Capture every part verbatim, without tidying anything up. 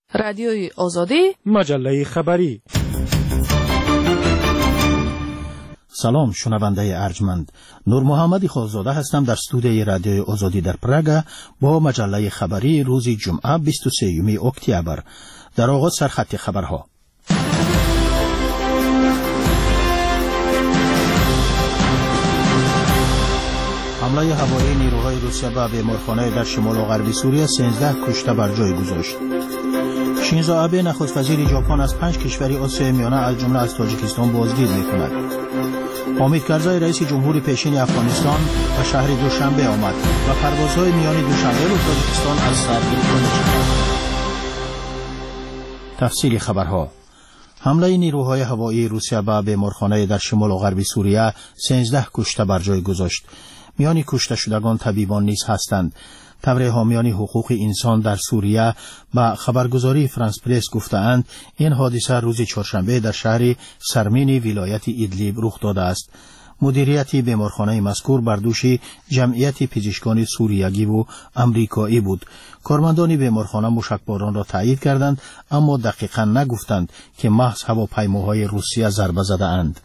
رادیوی آزادی، مجله خبری. سلام شنونده ارجمند، نور محمدی خالزاده هستم در استودیوی رادیوی آزادی در پراگ با مجله خبری روز جمعه بیست و سوم اکتبر. در آغاز سرخط خبرها. حمله هوایی نیروهای روسیه به بیمارخانه در شمال و غرب سوریه سیزده کشته بر جای گذاشت. شینزو آبه نخست وزیر ژاپن از پنج کشور آسیای میانه از جمله از تاجیکستان بازدید می‌کند. حامد کرزای رئیس جمهوری پیشین افغانستان به شهر دوشنبه آمد و پروازهای میان دوشنبه و تاجیکستان از سر گرفته شد. تفصیل خبرها. حمله نیروهای هوایی روسیه به بیمارخانه در شمال و غرب سوریه سیزده کشته بر جای گذاشت. میان کشته شدگان طبیبان نیز هستند. تبر حامیان حقوق انسان در سوریه با خبرگزاری فرانس پرس گفتند این حادثه روز چهارشنبه در شهر سرمین ولایت ایدلیب رخ داده است. مدیریت بیمارخانه مذکور بر دوش جمعیت پزشکان سوریگی و امریکایی بود. کارمندان بیمارخانه موشکباران را تایید کردند، اما دقیقاً نگفتند که محض هواپیماهای روسیه ضربه زده اند.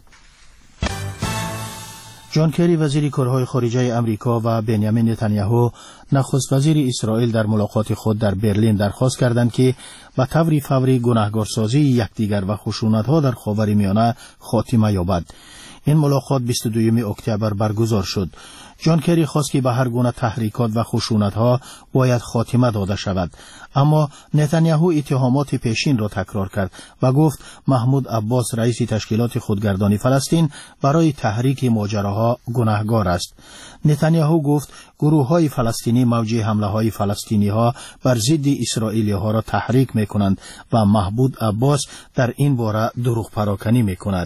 جان کری وزیر کارهای خارجه امریکا و بنیامین نتانیاهو نخست وزیر اسرائیل در ملاقات خود در برلین درخواست کردند که به طور فوری گناهکارسازی یکدیگر و خشونت‌ها در خاورمیانه خاتمه یابد. این ملاقات بیست و دوم اکتبر برگزار شد. جان کری خواست که به هر گونه تحریکات و خشونت‌ها باید خاتمه داده شود، اما نتانیاهو اتهامات پیشین را تکرار کرد و گفت محمود عباس رئیس تشکیلات خودگردانی فلسطین برای تحریک ماجراها گناهکار است. نتانیاهو گفت گروه‌های فلسطینی موجه حمله‌های فلسطینی‌ها بر ضد اسرائیلی‌ها را تحریک می‌کنند و محمود عباس در این باره دروغ پراکنی می‌کند.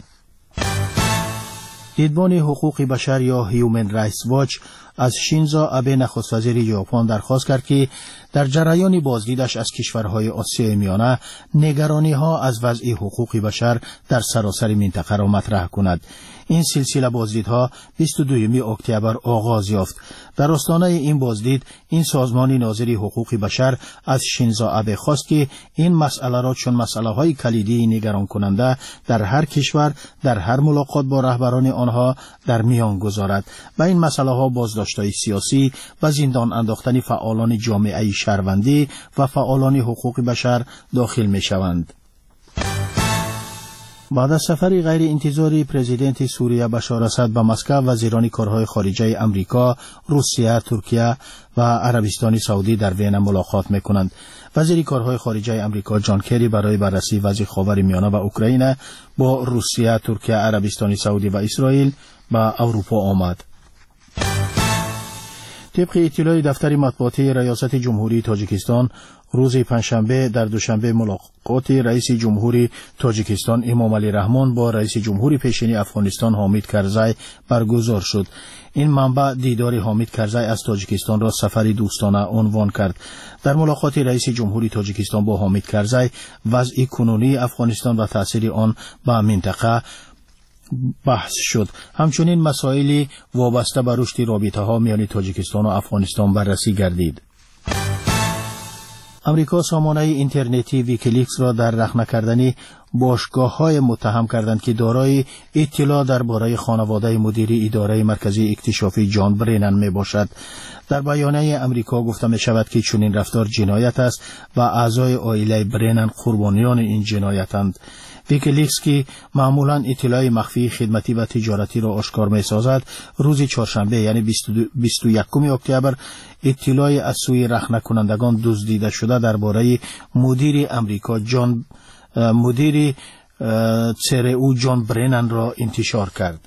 دیدبان حقوق بشر یا هیومن رایتس واچ از شینزو آبه نخست وزیر ژاپن درخواست کرد که در جریان بازدیدش از کشورهای آسیای میانه نگرانی‌ها از وضع حقوق بشر در سراسر منطقه را مطرح کند. این سلسله بازدیدها بیست و دوم اکتبر آغاز یافت. در آستانه این بازدید این سازمان ناظر حقوق بشر از شینزو آبه خواست که این مسئله را چون مسئله‌های کلیدی نگران کننده در هر کشور در هر ملاقات با رهبران آنها در میان گذارد و این مسئله‌ها بازداشت‌های سیاسی و زندان انداختن فعالان جامعه شهروندی و فعالان حقوق بشر داخل می‌شوند. بعد از سفری غیر انتظاری پرزیدنت سوریه بشار اسد به مسکو، وزیران کارهای خارجه امریکا، روسیه، ترکیه و عربستان سعودی در وین ملاقات می‌کنند. وزیر کارهای خارجه امریکا جان کری برای بررسی وضع خاورمیانه و اوکراین با روسیه، ترکیه، عربستان سعودی و اسرائیل به اروپا آمد. طبق اطلاع دفتر مطبوعاتی ریاست جمهوری تاجیکستان، روز پنجشنبه در دوشنبه ملاقات رئیس جمهوری تاجیکستان امام علی رحمان با رئیس جمهوری پیشین افغانستان حامد کرزای برگزار شد. این منبع دیدار حامد کرزای از تاجیکستان را سفری دوستانه عنوان کرد. در ملاقات رئیس جمهوری تاجیکستان با حامد کرزای وضع کنونی افغانستان و تأثیر آن به منطقه بحث شد. همچنین مسائلی وابسته به رشد رابطه‌ها میان تاجیکستان و افغانستان بررسی گردید. امریکا سامانه اینترنتی ویکیلیکس را در رخنه کردن باشگاه‌های متهم کردند که دارای اطلاع درباره خانواده مدیر اداره مرکزی اکتشافی جان برنن می باشد. در بیانیه امریکا گفته می شود که چنین رفتار جنایت است و اعضای عائله برنن قربانیان این جنایتند. ویکیلیکس که معمولاً اطلاع مخفی خدمتی و تجارتی را آشکار می سازد، روز چهارشنبه یعنی بیست و یکم اکتبر اطلاع از سوی رخنه کنندگان دزدیده شده درباره مدیر امریکا جان مدیر سر او جان برنن را انتشار کرد.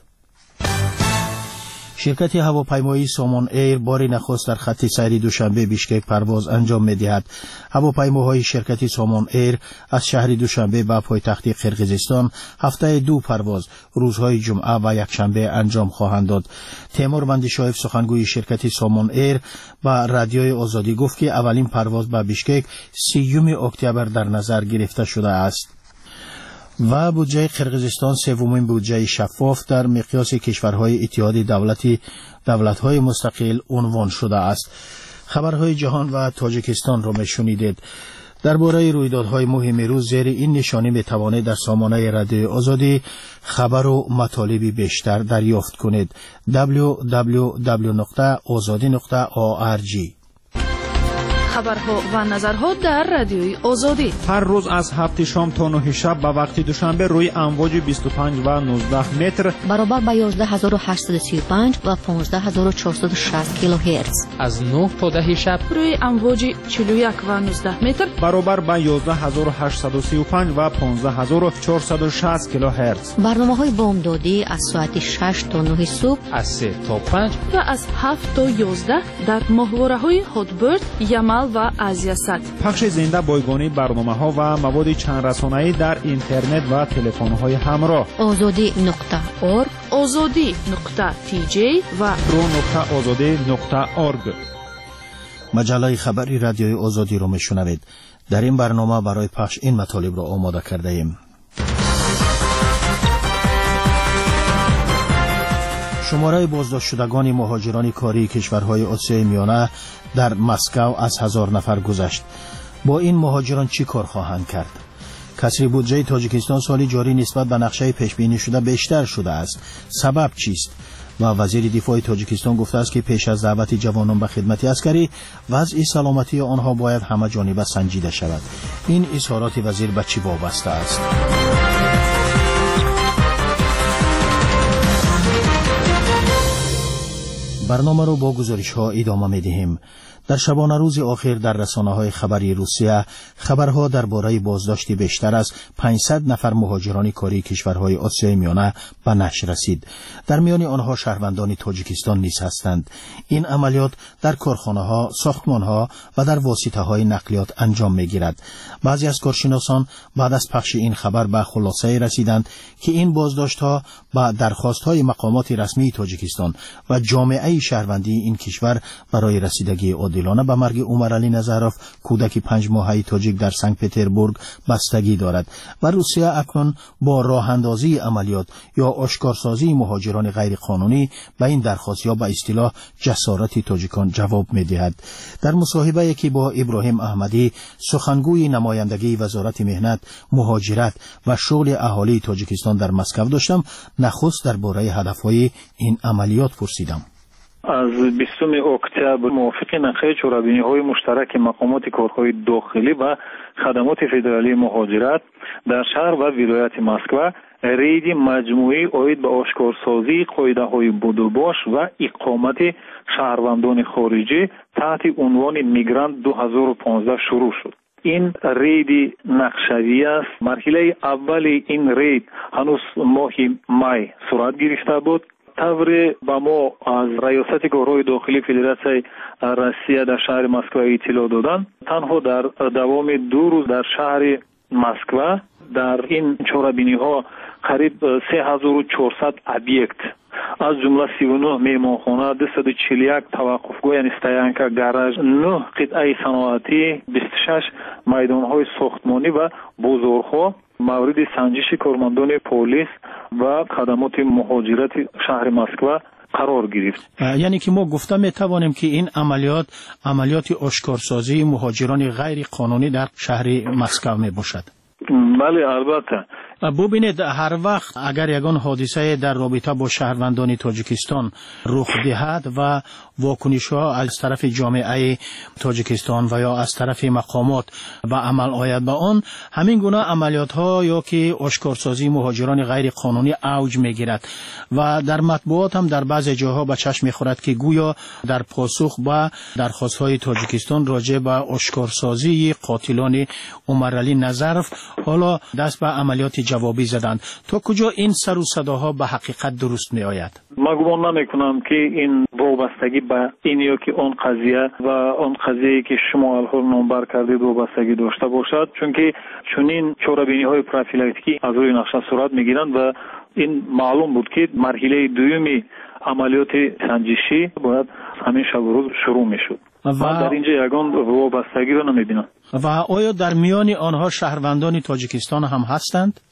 شرکت هواپیمایی سامان ایر بار نخست در خط سیر دوشنبه بیشکک پرواز انجام می‌دهد. هواپیماهای شرکت سامان ایر از شهر دوشنبه به پایتخت قرقیزستان هفته دو پرواز روزهای جمعه و یکشنبه انجام خواهند داد. تیمور وندیشایف سخنگوی شرکت سامان ایر با رادیوی آزادی گفت که اولین پرواز به بیشکک سیوم اکتبر در نظر گرفته شده است. و بودجه قرقیزستان سومین بودجه شفاف در مقیاس کشورهای اتحاد دولتی دولت‌های مستقل عنوان شده است. خبرهای جهان و تاجیکستان را میشنیدید. درباره رویدادهای مهم روز زیر این نشانی میتوانید در سامانه رادیوی آزادی خبر و مطالبی بیشتر دریافت کنید. دبلیو دبلیو دبلیو نقطه آزادی نقطه او آر جی. خبرها و نظرها در رادیوی آزادی هر روز از هفت شام تا نه شب به وقت دوشنبه روی امواج بیست و پنج و نوزده متر برابر با یازده هزار و هشتصد و سی و پنج و پانزده هزار و چهارصد و شصت کیلوهرتز از نه تا ده شب روی امواج چهل و یک و نوزده متر برابر با یازده هزار و هشتصد و سی و پنج و پانزده هزار و چهارصد و شصت کیلوهرتز. برنامه‌های بامدادی از ساعت شش تا نه صبح، از سه تا پنج و از هفت تا یازده در ماهواره‌های هاتبرد، یمل و آزیاسات. پخش زنده بایگانی برنامه‌ها و مواد چند رسانه‌ای در اینترنت و تلفن‌های همراه. آزادی نقطه اورگ، آزادی نقطه تی جی و رو نقطه آزادی نقطه اورگ. مجله خبری رادیوی آزادی رو میشنوید. در این برنامه برای پخش این مطالب را آماده کرده ایم. شماره بازداشت شدگان مهاجران کاری کشورهای آسیای میانه در مسکو از هزار نفر گذشت. با این مهاجران چی کار خواهند کرد؟ کسری بودجه تاجیکستان سالی جاری نسبت به نقشه پیش بینی شده بیشتر شده است. سبب چیست؟ و وزیر دفاع تاجیکستان گفته است که پیش از دعوت جوانان به خدمت عسکری وضع سلامتی آنها باید همه جانبه سنجیده شود. این اظهارات وزیر به چی وابسته است؟ برنامه رو با گزارش ها ادامه می دهیم. در شبانه روز آخر در رسانه های خبری روسیه خبرها درباره بازداشت بیشتر از پانصد نفر مهاجران کاری کشورهای آسیای میانه به نشر رسید. در میان آنها شهروندان تاجیکستان نیز هستند. این عملیات در کارخانه ها، ساختمان ها و در واسطه های نقلیات انجام می گیرد. بعضی از کارشناسان بعد از پخش این خبر به خلاصه رسیدند که این بازداشت ها با درخواست های مقامات رسمی تاجیکستان و جامعه شهروندی این کشور برای رسیدگی عادلانه به مرگ عمر علی نظروف کودک پنج ماهه تاجیک در سنت پتربورگ بستگی دارد و روسیه اکنون با راه اندازی عملیات یا آشکارسازی مهاجران غیر قانونی به این درخواست یا به اصطلاح جسارت تاجیکان جواب می‌دهد. در مصاحبه‌ای که با ابراهیم احمدی سخنگوی نمایندگی وزارت مهنت، مهاجرت و شغل اهالی تاجیکستان در مسکو داشتم، نخست درباره هدف‌های این عملیات پرسیدم. از بیستم اکتبر موافق نقشه چهاربینی‌های مشترک مقامات کارهای داخلی و خدمات فدرالی مهاجرت در شهر و ولایت مسکو رید مجموعی آید به آشکارسازی قاعده‌های بودوباش و اقامت شهروندان خارجی تحت عنوان میگرانت دو هزار و پانزده شروع شد. این رید نقشه‌ای است. مرحله اول این رید هنوز ماه مای صورت گرفته بود. طور با ما از ریاست کارهای داخلی فدراسیون روسیه در شهر مسکو اطلاع دادن، تنها در دوام دو روز در شهر مسکو در این چهاربینی ها قریب سه هزار و چهارصد ابیکت از جمله سی و نه میمانخانه، دویست و چهل و یک توقفگاه یعنی استیانکا، گاراژ، نه قطعه صنعتی، بیست و شش میدانهای ساختمانی و بازارها مورد سنجش کارمندان پلیس و خدمات مهاجرت شهر مسکو قرار گرفت. یعنی که ما گفته می توانیم که این عملیات عملیات آشکارسازی مهاجران غیر قانونی در شهر مسکو می باشد. بله البته. ببینید هر وقت اگر یگان حادثه در رابطه با شهروندان تاجیکستان رخ دهد و واکنش ها از طرف جامعه تاجیکستان و یا از طرف مقامات به عمل آید به آن، همین گونه عملیات ها یا که آشکارسازی مهاجران غیر قانونی اوج میگیرد و در مطبوعات هم در بعض جاها به چشم میخورد که گویا در پاسخ به درخواست های تاجیکستان راجع به آشکارسازی قاتلان عمر علی نظروف حالا دست به عملیات جوابی زدند. تا کجا این سر و صداها به حقیقت درست می آید؟ من گمان نمی کنم که این وابستگی به این یا که اون قضیه و اون قضیه که شما الان نامبر کردید وابستگی داشته باشد، چون که چنین چهاربینی های پروفیلاکتیکی از روی نقشه صورت می گیرند و این معلوم بود که مرحله دومی عملیات سنجشی باید همین شب و روز شروع می شد. و در اینجا یگان وابستگی رو نمی بینم. و آیا در میان آنها شهروندان تاجیکستان هم هستند؟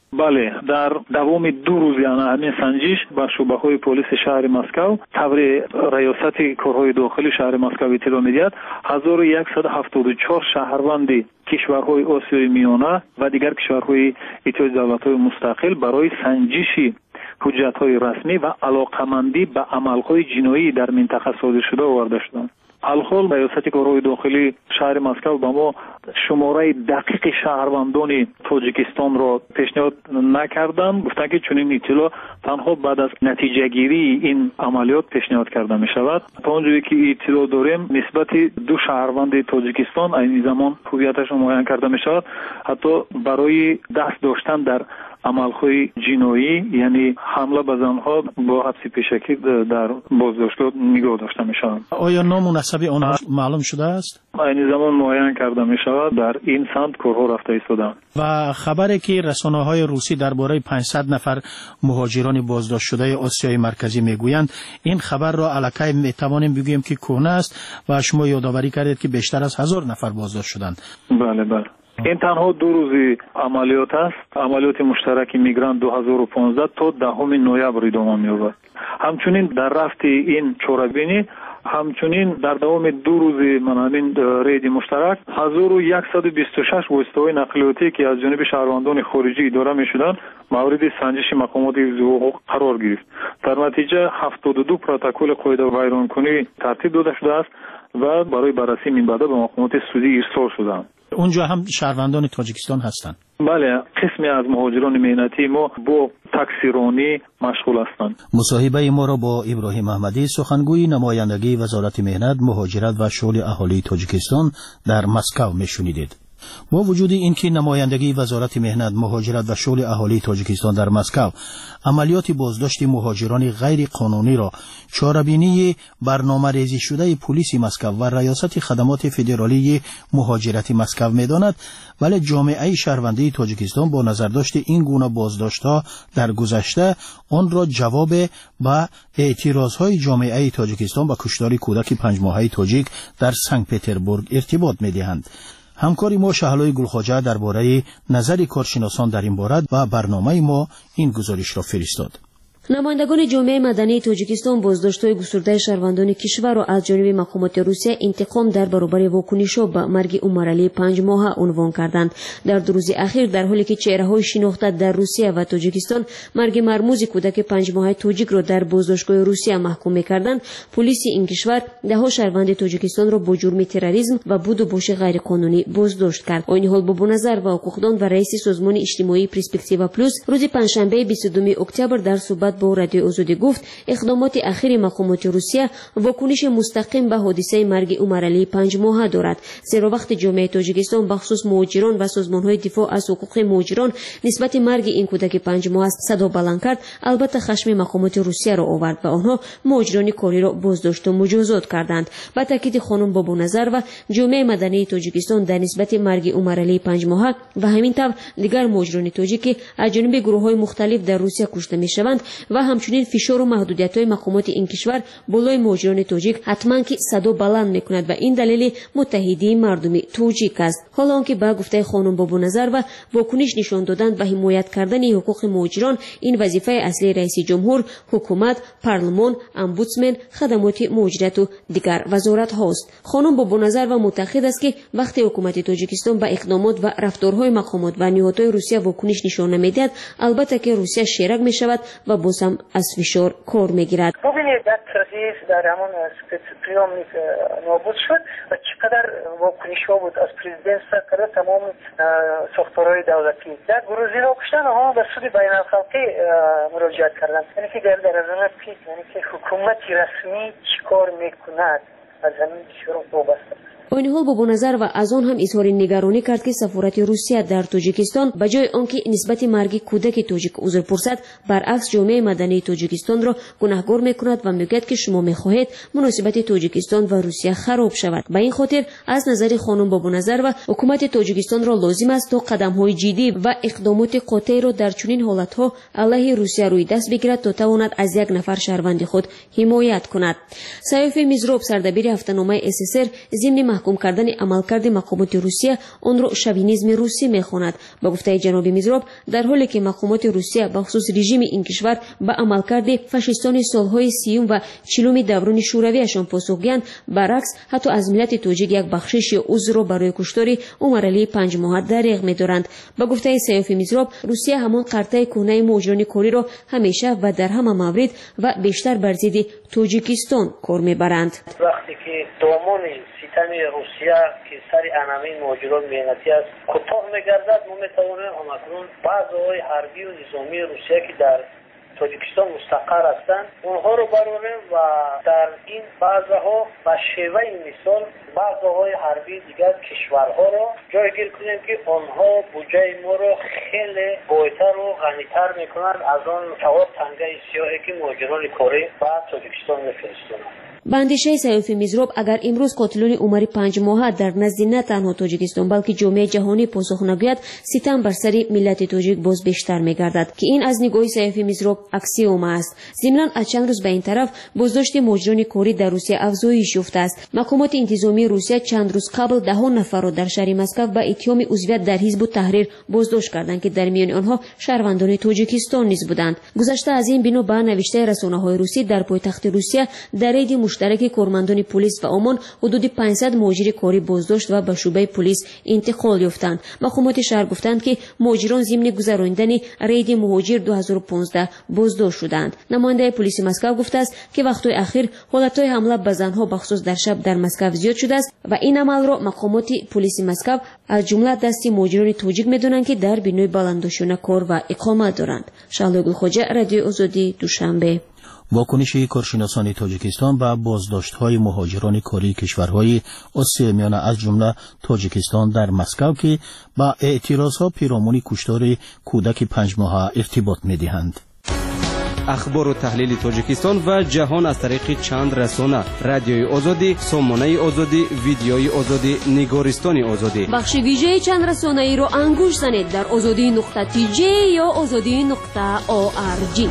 бале, дар давоми ду рӯзи ана ҳамин санҷиш ба шӯъбаҳои полиси шаҳри Москав таври раёсати корҳои дохилии шаҳри Москав иттилоъ медиҳад, ҳазору яксаду ҳафтоду чор шаҳрванди кишварҳои Осиёи Миёна ва дигар кишварҳои Иттиҳоди Давлатҳои Мустақил барои санҷиши ҳуҷҷатҳои расмӣ ва алоқамандӣ ба амалҳои ҷиноӣ дар минтақа созишшуда оварда шуданд. алҳол раёсати корҳои дохилии шаҳри Москав ба мо шумораи дақиқи шаҳрвандони Тоҷикистонро пешниҳод накарданд. Гуфтанд ки чунин иттилоъ танҳо баъд аз натиҷагирии ин амалиёт пешниҳод карда мешавад. Та он ҷое ки иттилоъ дорем, нисбати ду шаҳрванди Тоҷикистон айни замон ҳувияташон муайян карда мешавад. ҳатто барои даст доштан дар амалҳои ҷиноӣ, яъне ҳамла ба занҳо бо ҳабси пешакӣ дар боздоштгоҳ нигоҳ дошта мешаванд. оя ному насаби онҳо маълум шудааст? айни замон муайян карда мешавад. дар ин самт корҳо рафта истоданд. ва хабаре ки расонаҳои русӣ дар бораи панҷсад нафар муҳоҷирони боздоштшудаи Осиёи марказӣ мегӯянд, ин хабарро аллакай метавонем бигӯем ки кӯҳна аст ва шумо ёдоварӣ кардед ки бештар аз ҳазор нафар боздошт шуданд. бале бале ин танҳо ду рӯзи амалиёт аст. амалиёти муштараки мигрант ду ҳазору понздаҳ то даҳуми ноябр идома меёбад. ҳамчунин дар рафти ин чорабинӣ, ҳамчунин дар давоми ду рӯзи манамин рейди муштарак ҳазору яксаду бисту шаш воситаҳои нақлиётӣ ки аз ҷониби шаҳрвандони хориҷӣ идора мешуданд мавриди санҷиши мақомоти ҳифзи ҳуқуқ қарор гирифт. дар натиҷа ҳафтоду ду протоколи қоидавайронкунӣ тартиб дода шудааст ва барои баррасии минбаъда ба мақомоти судӣ ирсол шуданд. اونجا هم شهروندان تاجیکستان هستند. بله، قسمی از مهاجران مهنتی ما با تاکسیرانی مشغول هستند. مصاحبه ما را با ابراهیم احمدی، سخنگوی نمایندگی وزارت مهنت، مهاجرت و شغل اهالی تاجیکستان در مسکو میشنیدید. با وجود اینکه نمایندگی وزارت مهنت، مهاجرت و شغل اهالی تاجیکستان در مسکو عملیات بازداشت مهاجران غیر قانونی را چاره‌بینی برنامه‌ریزی شده پلیس مسکو و ریاست خدمات فدرالی مهاجرت مسکو می‌داند، ولی جامعه شهروندی تاجیکستان با نظرداشت این گونه بازداشت‌ها در گذشته آن را جواب به اعتراض‌های جامعه تاجیکستان با کشتار کودک پنج ماهه تاجیک در سنت پترزبورگ ارتباط می‌دهند. همکاری ما شهلای گلخواجه درباره نظر کارشناسان در این باره و برنامه ما این گزارش را فرستاد. نمایندگان جامعه مدنی تاجیکستان بازداشت‌های گسترده شهروندان کشور را از جانب مقامات روسیه انتقام در برابر واکنش‌ها به مرگ عمرعلی پنج ماهه عنوان کردند. در دو روز اخیر در حالی که چهره‌های شناخته در روسیه و تاجیکستان مرگ مرموز کودک پنج ماهه تاجیک را در بازداشتگاه روسیه محکوم می‌کردند، پلیس این کشور ده‌ها شهروند تاجیکستان را با جرم تروریسم و بود و باش غیرقانونی بازداشت کرد. این حال با نظر و حقوقدان و رئیس سازمان اجتماعی پرسپکتیو پلوس روز پنجشنبه بیست و دو اکتبر در صحبت با رادیو آزادی گفت اقدامات اخیر مقامات روسیه واکنش مستقیم به حادثه مرگ عمرعلی پنج ماهه دارد، زیرا وقت جامعه تاجیکستان بخصوص مهاجران و سازمان‌های دفاع از حقوق مهاجران نسبت مرگ این کودک پنج ماهه صدا بلند کرد، البته خشم مقامات روسیه را آورد و آنها مهاجران کاری را بازداشت و مجازات کردند. با تاکید خانم بابو نظر و جامعه مدنی تاجیکستان در نسبت مرگ عمرعلی پنج ماهه و همین طور دیگر مهاجران تاجیک از جانب گروه‌های مختلف در روسیه کشته می‌شوند و همچنین فشار و محدودیت‌های مقامات این کشور بالای مهاجران تاجیک حتما که صدا بلند می‌کند و این دلیل متحدی مردم تاجیک است. حالا آنکه با گفته خانم بابو نظر و واکنش نشان دادن و حمایت کردن حقوق مهاجران این وظیفه اصلی رئیس جمهور، حکومت، پارلمان، امبودسمن، خدمات مهاجرت و دیگر وزارت هاست. خانم بابو نظر و معتقد است که وقتی حکومت تاجیکستان با اقدامات و رفتارهای مقامات و نهادهای روسیه واکنش نشان نمیدهد، البته که روسیه شریک می‌شود و باز هم از فشار کار میگیرد. ببینید در ترکیه در همون سپتریومی که نابود شد و چقدر واکنش‌ها بود از پرزیدنت سر تمام ساختارهای دولتی. در گروزی را کشتن ها به سود بین الخلقی مراجعت کردن. یعنی که در درون پیک، یعنی که حکومتی رسمی چیکار میکند از همین شروع وابسته. این حال با نظر و از آن هم اظهار نگرانی کرد که سفارت روسیه در تاجیکستان به جای آنکه نسبت مرگ کودک تاجیک عذر پرسد، برعکس جامعه مدنی تاجیکستان را گناهکار میکند و میگوید که شما میخواهید مناسبت تاجیکستان و روسیه خراب شود. به این خاطر از نظر خانم بابو نظر و حکومت تاجیکستان را لازم است تا قدم‌های جدی و اقدامات قاطع را در چنین حالت‌ها علیه روسیه روی دست بگیرد تا تواند از یک نفر شهروند خود حمایت کند. سیاف میزروب سردبیر هفته‌نامه اس اس ار ضمن محکوم کردن عملکرد مقامات روسیه آن را شوینیسم روسی می‌خواند. با گفته جناب میزروب، در حالی که مقامات روسیه به خصوص رژیم این کشور به عملکرد فاشیستان سالهای سیوم و چلوم دوران شورویشان پاسخگویند، برعکس حتی از ملت تاجیک یک بخشش عضو را برای کشتار عمر علی پنج ماه دریغ می‌دارند. با گفته سیوفی میزروب، روسیه همان قرطه کهنه مهاجران کوری را همیشه و در همه مورد و بیشتر بر ضد تاجیکستان کار می‌برند. وقتی که دامن ستم روسیه که سر انامه مهاجران مهنتی است کوتاه می‌گردد، ما می‌توانیم همکنون بعضی‌های حربی و نظامی روسیه که در تاجیکستان مستقر هستند اونها رو براریم و در این بعضها و شیوه مثال بعضهای حربی دیگر کشورها رو جایگیر کنیم که آنها بودجه ما رو خیلی بایتر و غنیتر میکنند از آن چهار تنگه سیاهی که مهاجران کره و تاجیکستان میفرستند. به اندیشه سیوفی میزروب، اگر امروز قاتلان عمر پنج ماهه در نزد نه تنها تاجیکستان بلکه جامعه جهانی پاسخ نگوید، ستم بر سر ملت تاجیک باز بیشتر میگردد که این از نگاه سیوفی میزروب اکسیوم است. ضمناً از چند روز به این طرف بازداشت مهاجران کوری در روسیه افزایش یافته است. مقامات انتظامی روسیه چند روز قبل ده نفر را در شهر مسکو با اتهام عضویت در حزب التحریر بازداشت کردند که در میان آنها شهروندان تاجیکستان نیز بودند. گذشته از این بنا به نوشته رسانه‌های روسی، در پایتخت روسیه در عید مشترک کارمندان پلیس و آمان حدود پانصد مهاجر کوری بازداشت و به شعبه پلیس انتقال یافتند. مقامات شهر گفتند که مهاجران ضمن گذراندن عید مهاجر دو هزار و پانزده بازداشت شدند. نماینده پلیس مسکو گفته است که وقت‌های اخیر حالت‌های حمله به زنها بخصوص در شب در مسکو زیاد شده است و این عمل را مقامات پلیس مسکو از جمله دست مهاجران تاجیک می‌دانند که در بینای بلندشانه کار و اقامت دارند. شهلا گلخوجه، رادیو آزادی، دوشنبه. واکنش کارشناسان تاجیکستان به بازداشت‌های مهاجران کوری کشورهای آسیای میانه از جمله تاجیکستان در مسکو که با اعتراضها پیرامون کشتار کودک پنج ماهه ارتباط می‌دهند. اخبار و تحلیل تاجیکستان و جهان از طریق چند رسانه: رادیوی آزادی، سامانه آزادی، ویدیوی آزادی، نگارستان آزادی. بخش ویژه چند رسانه ای را انگوش زنید در آزادی نقطه تی جی یا آزادی نقطه او آر جی.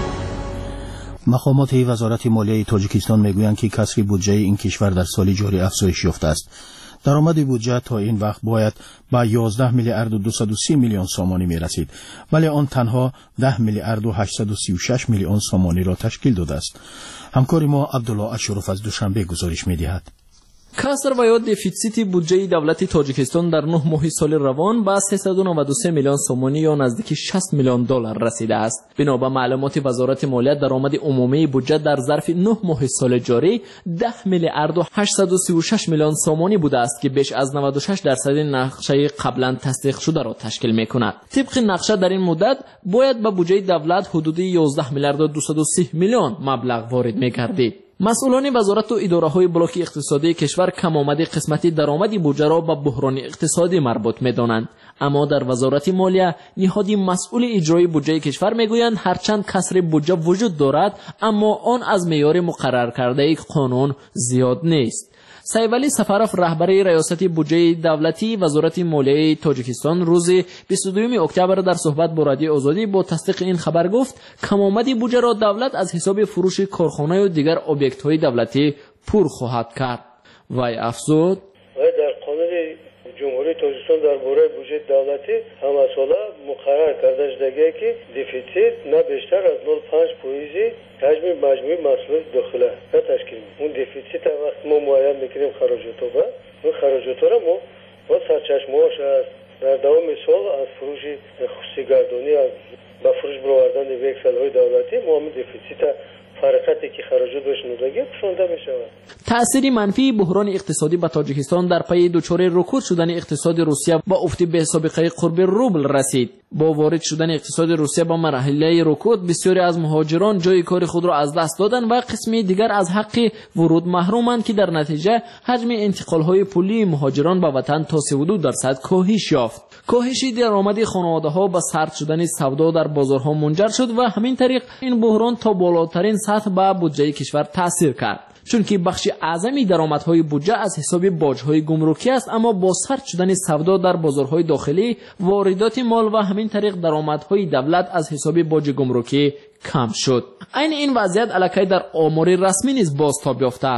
مقامات وزارت مالیه تاجیکستان میگویند که کسری بودجه این کشور در سال جاری افزایش یافته است. درآمد بودجه تا این وقت باید به یازده میلیارد و دویست و سی میلیون سامانی می رسید، ولی آن تنها ده میلیارد و هشتصد و سی و شش میلیون سامانی را تشکیل داده است. همکار ما عبدالله اشرف از دوشنبه گزارش می دهد. کسر و یا دفیسیت بودجه دولت تاجیکستان در نه ماه سال روان به سیصد و نود و سه میلیون سومانی یا نزدیک شصت میلیون دلار رسیده است. بنا به معلومات وزارت مالیه، درآمد عمومی بودجه در ظرف نه ماه سال جاری ده میلیارد و هشتصد و سی و شش میلیون سومانی بوده است که بیش از نود و شش درصد نقشه قبلا تصدیق شده را تشکیل می‌کند. طبق نقشه در این مدت باید به بودجه دولت حدود یازده میلیارد و دویست و سی میلیون مبلغ وارد می‌گردید. مسئولان وزارت و اداره‌های بلاک اقتصادی کشور کم‌آمد قسمت درآمد بودجه را به بحران اقتصادی مربوط می‌دانند، اما در وزارت مالیه نهاد مسئول اجرای بودجه کشور می‌گویند هرچند کسر بودجه وجود دارد اما آن از معیار مقرر کرده قانون زیاد نیست. سیولی سفروف، رهبر ریاست بودجه دولتی وزارت مالیه تاجیکستان، روز بیست و دوم اکتبر در صحبت با رادیو آزادی با تصدیق این خبر گفت کم‌آمد بودجه را دولت از حساب فروش کارخانه و دیگر objekt‌های دولتی پر خواهد کرد. وی افزود: در قانون جمهوری تاجیکستان درباره بودجه دولتی همه ساله مقرر کرده شده که دفیسیت نه بیشتر از نود و پنج درصد حجم مجموعی محصولات داخله را تشکیل می‌دهد. اون دفیسیت وقتی ما معین می‌کنیم خراجات رو، اون خراجات رو ما با سرچشمه‌اش است در دوام سال از فروش خصوصی گردانی از با فروش برآوردن وکسل‌های دولتی ما هم دفیسیت فرقتی که خراجات بهش نداگی پسنده می‌شود. تأثیر منفی بحران اقتصادی به تاجیکستان در پی دچار رکود شدن اقتصاد روسیه با افت به سابقه قرب روبل رسید. با وارد شدن اقتصاد روسیه با مرحله رکود، بسیاری از مهاجران جای کار خود را از دست دادن و قسمی دیگر از حق ورود محرومند که در نتیجه حجم انتقال‌های پولی مهاجران به وطن تا سی و دو درصد کاهش یافت. کاهش درآمد خانواده‌ها با سرد شدن سودا در بازارها منجر شد و همین طریق این بحران تا بالاترین سطح به بودجه کشور تاثیر کرد، چون که بخش اعظمی درآمدهای بودجه از حساب باج‌های گمرکی است، اما با سرد شدن سودا در بازارهای داخلی، واردات مال و همین طریق درآمدهای دولت از حساب باج گمرکی کم شد. عین این وضعیت الکی در آمار رسمی نیز بازتاب یافته است.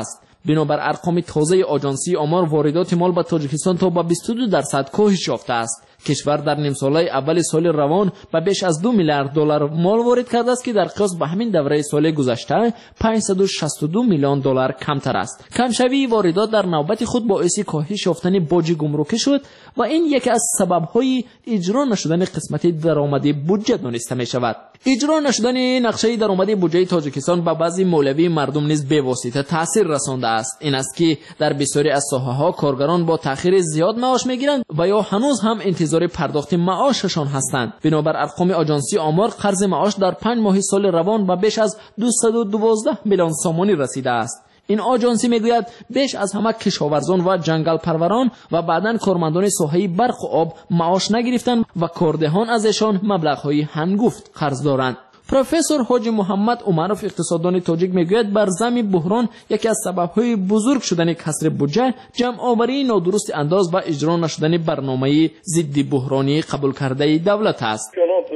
بنابر ارقام تازه آژانسی آمار واردات مال به تاجیکستان تا به بیست و دو درصد کاهش یافته است. کشور در نیم ساله اول سال روان به بیش از دو میلیارد دلار مال وارد کرده است که در قیاس به همین دوره سال گذشته پانصد و شصت و دو میلیون دلار کمتر است. کمشوی واردات در نوبت خود باعث کاهش یافتن باج گمرکی شد و این یکی از سبب‌های اجرا نشدن قسمت درآمدی بودجه دانسته می شود. اجرا نشدن نقشه درآمدی بودجه تاجیکستان به بعضی مولوی مردم نیز به واسطه تاثیر رسانده است. این است که در بسیاری از ساحه‌ها کارگران با تأخیر زیاد معاش می‌گیرند و یا هنوز هم انتظار پرداخت معاششان هستند. بنابر ارقام آژانسی آمار قرض معاش در پنج ماه سال روان به بیش از دویست و دوازده میلیون سامانی رسیده است. این آژانسی میگوید بیش از همه کشاورزان و جنگل پروران و بعداً کارمندان ساحه برق و آب معاش نگرفتند و کاردهان ازشان مبلغ‌های هنگفت قرض دارند. پروفسور حاجی محمد عمرов اقتصاددان تاجیک میگوید بر ضمن بحران یکی از سبب‌های بزرگ شدن کسر بودجه جمع‌آوری نادرست انداز و اجرا نشدن برنامه ضد بحرانی قبول کرده دولت است.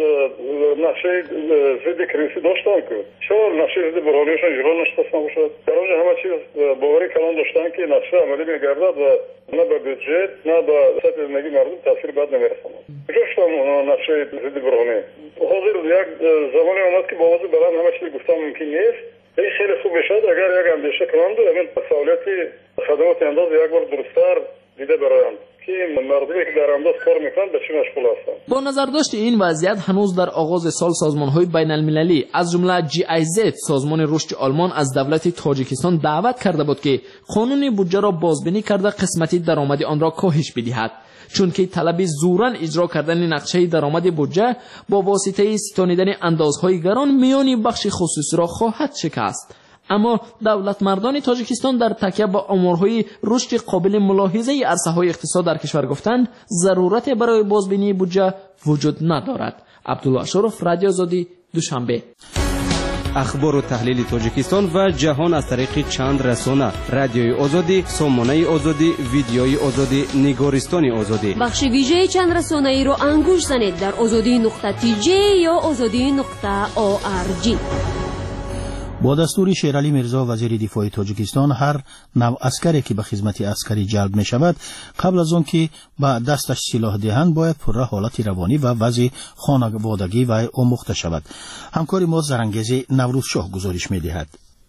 نقشه ضد کریزی داشتن که چرا نقشه ضد بحرانیشان اجرا نشده باشد؟ در اونجا همه چیز باوری کلان داشتن که نقشه عملی میگردد و نه به بودجه نه به سطح زندگی مردم تاثیر بد نمیرساند. کجاشتم نقشه ضد بحرانی؟ حاضر یک زمانی اومد که با آواز بلند همه چیز گفتن ممکن نیست. این خیلی خوب میشد اگر یک اندیشه کنند و همین سهولتی خدمات انداز یک بار درست‌تر دیده برایند که مردمی که در انداز کار میکنند به چی مشغول هستند. با نظر داشت این وضعیت هنوز در آغاز سال سازمان‌های بین‌المللی از جمله جی آی زد سازمان رشد آلمان از دولت تاجیکستان دعوت کرده بود که قانون بودجه را بازبینی کرده قسمتی درآمد آن را کاهش بدهد، چون که طلب زوراً اجرا کردن نقشه درآمد بودجه با واسطه ستانیدن اندازهای گران میان بخش خصوصی را خواهد شکست. اما دولت مردان تاجیکستان در تکیه با آمارهای رشد قابل ملاحظه عرصه‌های اقتصاد در کشور گفتند ضرورت برای بازبینی بودجه وجود ندارد. عبدالله شرف، رادیو آزادی، دوشنبه. اخبار و تحلیل تاجیکستان و جهان از طریق چند رسانه: رادیوی آزادی، سامانه آزادی، ویدیوی آزادی، نگارستان آزادی. بخش ویژه چند رسانه ای رو انگوش زنید در آزادی نقطه تی جی یا آزادی نقطه او آر جی. با دستور شیرعلی میرزا وزیر دفاع تاجیکستان هر نوع عسکری که به خدمت عسکری جلب می شود قبل از آن که به دستش سلاح دهند باید پره حالت روانی و وضع خانوادگی و آموخته شود. همکار ما زرنگیز نوروز شاه گزارش می دهد.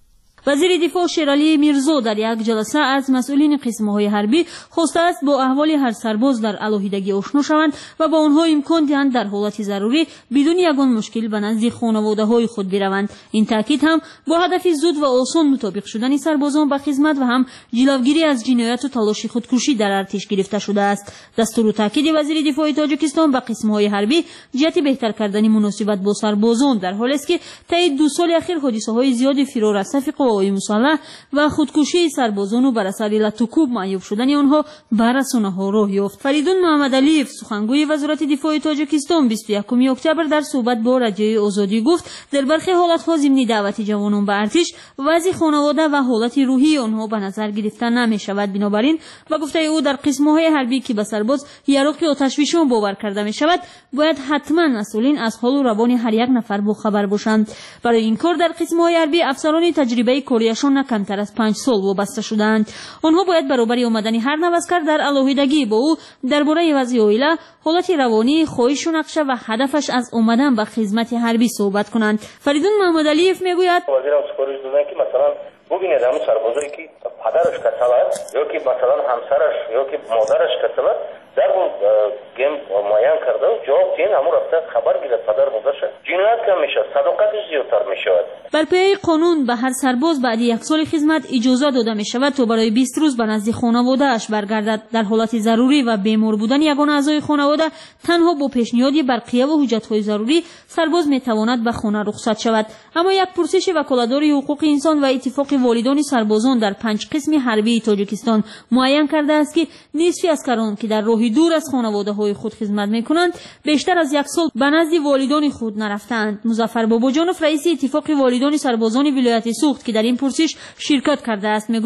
وزیر دفاع شیرعلی میرزا در یک جلسه از مسئولین قسم‌های حربی خواسته است با احوال هر سرباز در علاهیدگی آشنا شوند و با آنها امکان دهند در حالت ضروری بدون یگان مشکل به نزد خانواده‌های خود بروند. این تاکید هم با هدف زود و آسان مطابق شدن سربازان به خدمت و هم جلوگیری از جنایت و تلاش خودکشی در ارتش گرفته شده است. دستور و تاکید وزیر دفاع تاجیکستان به قسم‌های حربی جهت بهتر کردن مناسبت با سربازان در حالی است که طی دو سال اخیر حادثه‌های زیاد فرار از صف قوای مسلح و خودکشی سربازان و بر اثر علت و کوب معیوب شدن آنها به رسانه‌ها راه یافت. فریدون محمد علیف، سخنگوی وزارت دفاع تاجیکستان، بیست و یکم اکتبر در صحبت با رادیوی آزادی گفت در برخی حالت‌ها ضمن دعوت جوانان به ارتش وضع خانواده و حالت روحی آنها به نظر گرفته نمی‌شود. بنابراین با گفته او در قسم‌های حربی که به سرباز یراق آتشفشان باور کرده می‌شود باید حتما مسئولین از حال و روان هر یک نفر با خبر باشند. برای این کار در قسم‌های حربی افسران تجربه کاریشان نه کمتر از پنج سال وابسته شدند. آنها باید برابر آمدن هر نوع عسکر در علاهیدگی با او درباره وضع عائله، حالت روانی، خواهش و نقشه و هدفش از آمدن به خدمت حربی صحبت کنند. فریدون محمد علیف میگوید وزیر از سپارش دادن که مثلا ببینید همون سربازایی که پدرش کسل است یا که مثلا همسرش یا که مادرش کسل است در اون گیم معین کرده و جواب دین همون رفته خبر گیرد پدر مادرش جنایت کم میشه، صداقتش زیادتر میشود. بر پایه قانون به هر سرباز بعد یک سال خدمت اجازه داده می شود تا برای بیست روز به نزد خانواده اش برگردد. در حالت ضروری و بیمار بودن یگان اعضای خانواده تنها با پیشنهاد برقیه و حجت‌های ضروری سرباز می تواند به خانه رخصت شود. اما یک پرسش وکالتدار حقوق انسان و اتفاق والدان سربازان در پنج قسم حربی تاجیکستان معین کرده است که نصف اسکران که در راه دور از خانواده‌های خود خدمت می‌کنند بیشتر از یک سال به نزد والدان خود نرفتند. مظفر باباجانوف رئیس اتفاق والدان سربازان ولایت سوخت که در این پرسش شرکت کرده است میگوید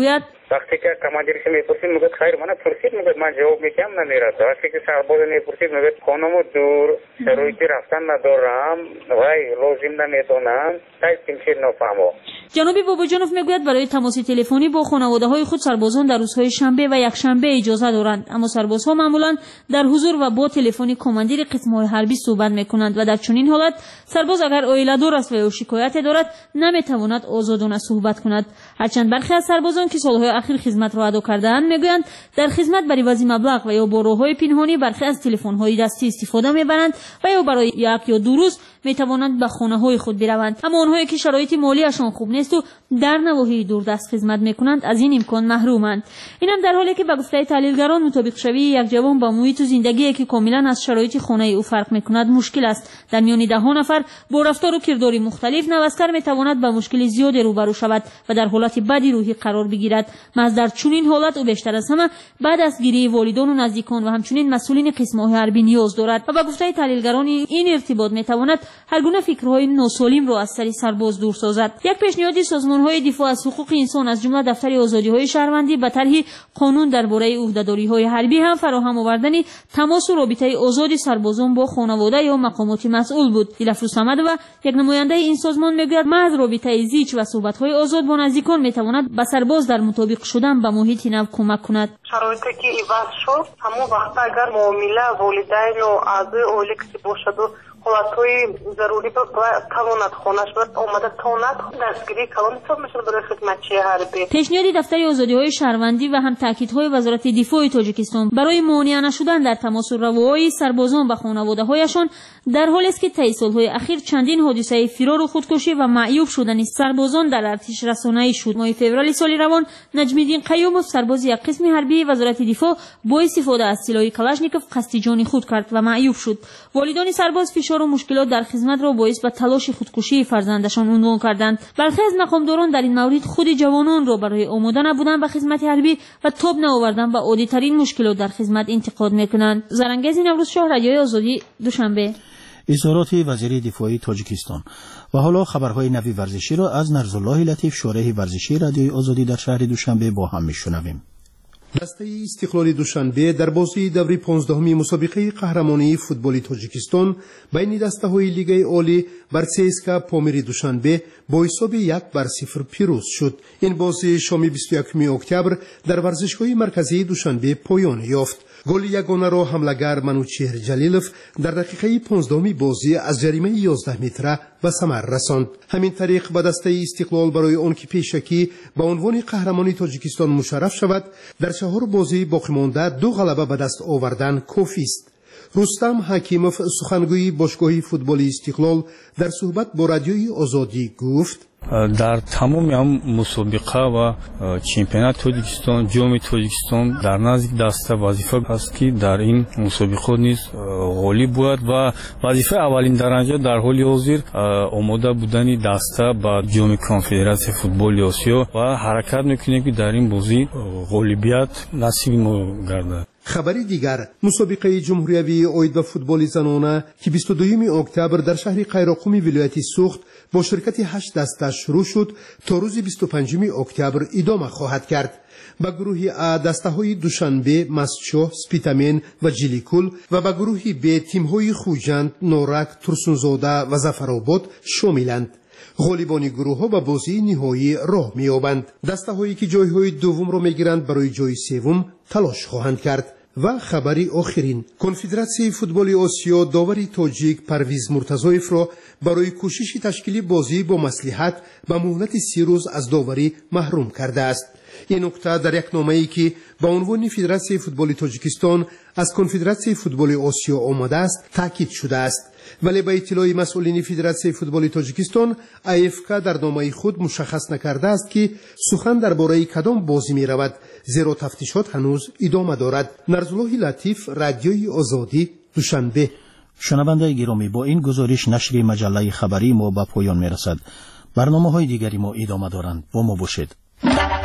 وقتی که کمانجرش میپرسید میگه خیر من پرسید میگه من جواب میگم نمیرد. وقتی که سرباز میپرسید میگه خانم دور شرایطی رفتن ندارم وای لازم نمیدونم تای تیمشیر نفهمو. جناب باباجانوف میگوید برای تماس تلفنی با خانواده های خود سربازان در روزهای شنبه و یکشنبه اجازه دارند، اما سربازها معمولا در حضور و با تلفنی کماندیر قسم‌های حربی صحبت میکنند و در چنین حالت سرباز اگر عائله‌دار است و یا شکایت دارد نمیتواند آزادانه صحبت کند. هرچند برخی از سربازان که سالهای اخیر خدمت را ادا کرده‌اند میگویند در خدمت بر عوض مبلغ و یا با راه‌های پنهانی برخی از تلفن‌های دستی استفاده میبرند و یا برای یک یا دو روز میتوانند به خانه‌های خود بروند، اما آنهایی که شرایط مالیشان خوب نیست و در نواحی دوردست خدمت میکنند از این امکان محرومند. اینم در حالی که به گفته تحلیلگران مطابق شوی یک جوان با محیط و زندگی که کاملا از شرایط خانه او فرق میکند مشکل است. در میان ده ها نفر با رفتار و کرداری مختلف نوسکر میتواند با مشکل زیادی روبرو شود و در حالت بدی روحی قرار بگیرد. محض در چنین حالت او بیشتر از همه بعد از گیری والدان و نزدیکان و همچنین مسئولین قسم‌های حربی نیاز دارد و به گفته تحلیلگران این ارتباط میتواند هر گونه فکرهای ناسالم را از سر سرباز دور سازد. یک پیشنهادی سازمان‌های دفاع از حقوق انسان از جمله دفتر آزادی‌های شهروندی به طرح قانون درباره عهده‌داری‌های حربی هم فراهم آوردن تماس و رابطه آزاد سربازان با خانواده یا مقامات مسئول بود. دیلفروز صمد و یک نماینده این سازمان میگوید محض رابطه زیچ و صحبت‌های آزاد با نزدیکان میتواند به سرباز در مطابق شدن به محیط نو کمک کند. شرایطی که عوض شد همون وقت اگر معامله والدین و اعضای عائله که باشد و حالتهای ضروری تواند خانش برد آمده تواند دستگیری کلان حساب میشد برای خدمتچی حربی. پیشنهادی دفتر آزادی‌های شهروندی و هم تاکیدهای وزارت دفاع تاجیکستان برای مانع نشدن در تماس و روایی سربازان و خانواده‌هایشان در حالی است که طی سال‌های اخیر چندین حادثه فرار و خودکشی و معیوب شدن سربازان در ارتش رسانه‌ای شد. ماه فوریه سال روان نجم‌الدین قیوموف سرباز یک قسم حربی وزارت دفاع با استفاده از سلاح کلاشنیکوف قصد جان خود کرد و معیوب شد. والدان سرباز فشار و مشکلات در خدمت را باعث به تلاش خودکشی فرزندشان عنوان کردند. برخی از مقامداران در این مورد خود جوانان را برای آماده نبودن به خدمت حربی و تاب نآوردن به عادی‌ترین مشکلات در خدمت انتقاد می‌کنند. زرنگز نوروز شاه، رادیوی آزادی، دوشنبه. اظهارات وزیر دفاع تاجیکستان. و حالا خبرهای نوی ورزشی را از نرزالله لطیف، شارح ورزشی رادیوی آزادی در شهر دوشنبه با هم میشنویم. دسته استقلال دوشنبه در بازی دوره پانزدهمی مسابقه قهرمانی فوتبال تاجیکستان بین دسته‌های لیگ عالی بر سیسکا پامیر دوشنبه با حساب یک بر صفر پیروز شد. این بازی شام بیست و یکم اکتبر در ورزشگاه مرکزی دوشنبه پایان یافت. گل یگانه را حمله‌گر منوچهر جلیلوف در دقیقه پانزدهمی بازی از جریمه یازده متره به ثمر رساند. همین طریق به دسته استقلال برای آن که پیشکی به عنوان قهرمانی تاجیکستان مشرف شود در چهار بازی باقی مانده دو غلبه به دست آوردن کافی است. رستم حکیموف سخنگوی باشگاه فوتبال استقلال در صحبت با رادیوی آزادی گفت: در تمام هم مسابقه و چمپیونات تاجیکستان، جام تاجیکستان در نزدیک دسته وظیفه است که در این مسابقه نیز غالب بود و وظیفه اولین درجه در حال حاضر آماده بودن دسته با جام کنفدراسیون فوتبال آسیا و حرکت میکنیم که در این بازی غالبیت نصیب ما گردد. خبری دیگر، مسابقه جمهوری عاید به فوتبال زنانه که بیست و دوم اکتبر در شهر قیراقوم ولایت سوخت با شرکت هشت دسته شروع شد تا روز بیست و پنجم اکتبر ادامه خواهد کرد. به گروه A دسته‌های دوشنبه، مسچو، سپیتامن و جلیکول و به گروه B تیم‌های خوجند، نورک، ترسونزاده و ظفرآباد شاملند. غالبان گروه ها به بازی نهایی راه می‌یابند. دسته‌هایی که جای‌های دوم را می‌گیرند برای جای سوم تلاش خواهند کرد. و خبری آخرین، کنفدراسیون فوتبال آسیا داوری تاجیک پرویز مرتضایف را برای کوشش تشکیل بازی با مصلحت به مهلت سی روز از داوری محروم کرده است. این نکته در یک نامه‌ای که با عنوان فدراسیون فوتبال تاجیکستان از کنفدراسیون فوتبال آسیا آمده است تاکید شده است. ولی با اطلاع مسئولین فدراسیون فوتبال تاجیکستان، ای‌اف در نامه خود مشخص نکرده است که سخن درباره کدام بازی می رود، زیرا تفتیشات هنوز ادامه دارد. نرزالله لطیف، رادیوی آزادی، دوشنبه. شنونده گرامی، با این گزارش نشر مجله خبری ما به پایان می رسد. برنامه های دیگری ما ادامه دارند. با ما باشید.